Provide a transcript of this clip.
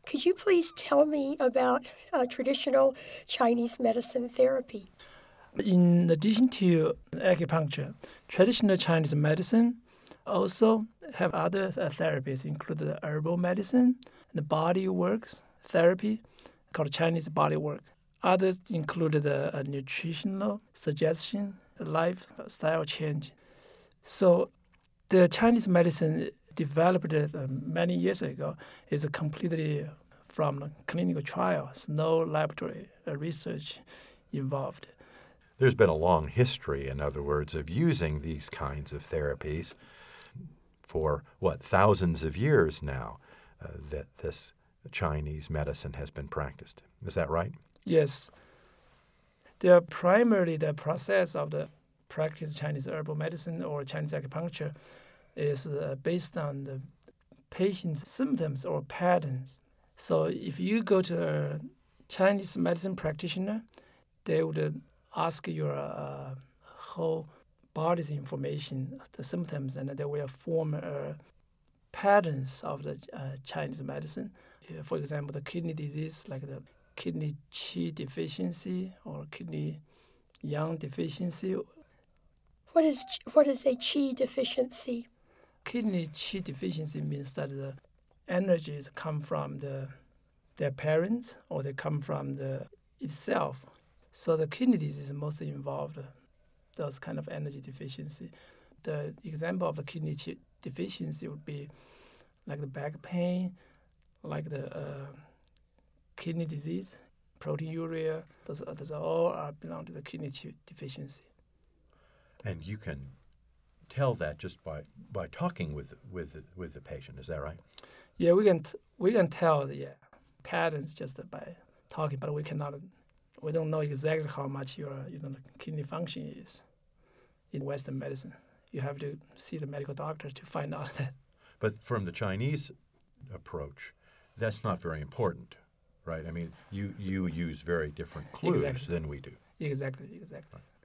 Could you please tell me about traditional Chinese medicine therapy? In addition to acupuncture, traditional Chinese medicine also have other therapies, including the herbal medicine and the body works therapy called Chinese body work. Others include the nutritional suggestion, lifestyle change. So the Chinese medicine developed many years ago is completely from clinical trials, no laboratory research involved. There's been a long history, in other words, of using these kinds of therapies for, thousands of years now that this Chinese medicine has been practiced. Is that right? Yes. They are primarily the process of the practice Chinese herbal medicine or Chinese acupuncture is based on the patient's symptoms or patterns. So if you go to a Chinese medicine practitioner, they would ask your whole body's information, the symptoms, and they will form patterns of the Chinese medicine. For example, the kidney disease, like the kidney qi deficiency or kidney yang deficiency. What is a qi deficiency? Kidney qi deficiency means that the energies come from their parents or they come from the itself. So the kidney disease is mostly involved those kind of energy deficiency. The example of the kidney qi deficiency would be like the back pain, like the kidney disease, proteinuria. Those all belong to the kidney qi deficiency. And you can tell that just by talking with the patient. Is that right? Yeah, we can tell the patterns just by talking, but we don't know exactly how much your kidney function is in Western medicine. You have to see the medical doctor to find out that. But from the Chinese approach, that's not very important, right? I mean, you use very different clues than we do. Exactly. Right.